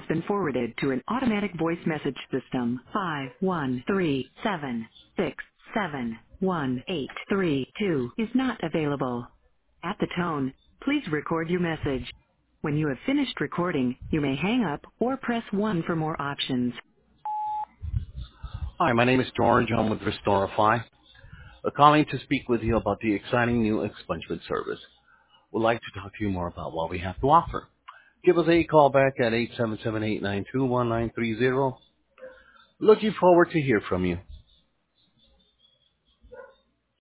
been forwarded to an automatic voice message system. 51376718832 is not available. At the tone, please record your message. When you have finished recording, you may hang up or press 1 for more options. Hi, my name is George. I'm with Restorify. Calling to speak with you about the exciting new expungement service. Would like to talk to you more about what we have to offer. Give us a call back at 877-892-1930. Looking forward to hear from you.